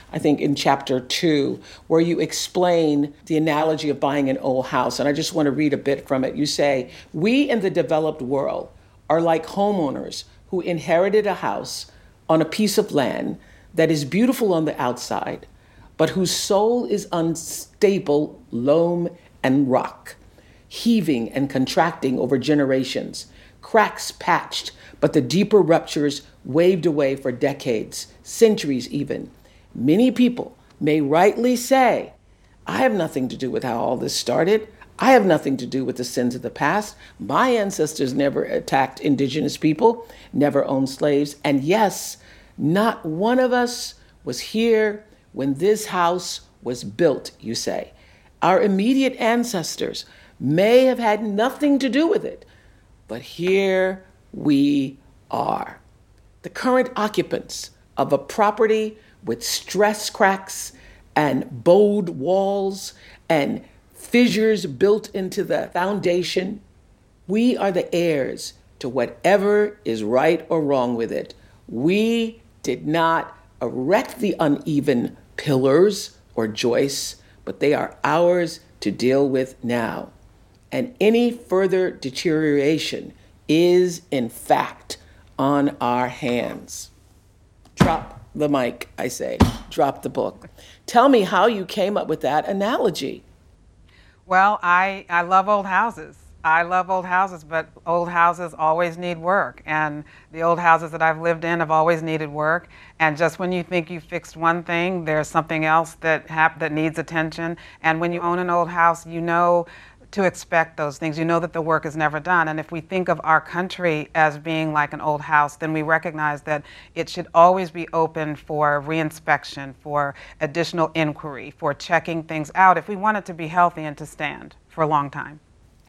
I think in chapter 2, where you explain the analogy of buying an old house. And I just want to read a bit from it. You say, "We in the developed world are like homeowners who inherited a house on a piece of land that is beautiful on the outside, but whose soul is unstable, loam and rock, heaving and contracting over generations, cracks patched, but the deeper ruptures waved away for decades, centuries even. Many people may rightly say, I have nothing to do with how all this started. I have nothing to do with the sins of the past. My ancestors never attacked indigenous people, never owned slaves. And yes, not one of us was here when this house was built, you say. Our immediate ancestors may have had nothing to do with it, but here we are. The current occupants of a property with stress cracks and bowed walls and fissures built into the foundation. We are the heirs to whatever is right or wrong with it. We did not erect the uneven pillars or joists, but they are ours to deal with now. And any further deterioration is, in fact, on our hands." Drop the mic, I say. Drop the book. Tell me how you came up with that analogy. Well, I love old houses. I love old houses, but old houses always need work. And the old houses that I've lived in have always needed work. And just when you think you fixed one thing, there's something else that needs attention. And when you own an old house, you know to expect those things. You know that the work is never done. And if we think of our country as being like an old house, then we recognize that it should always be open for reinspection, for additional inquiry, for checking things out if we want it to be healthy and to stand for a long time.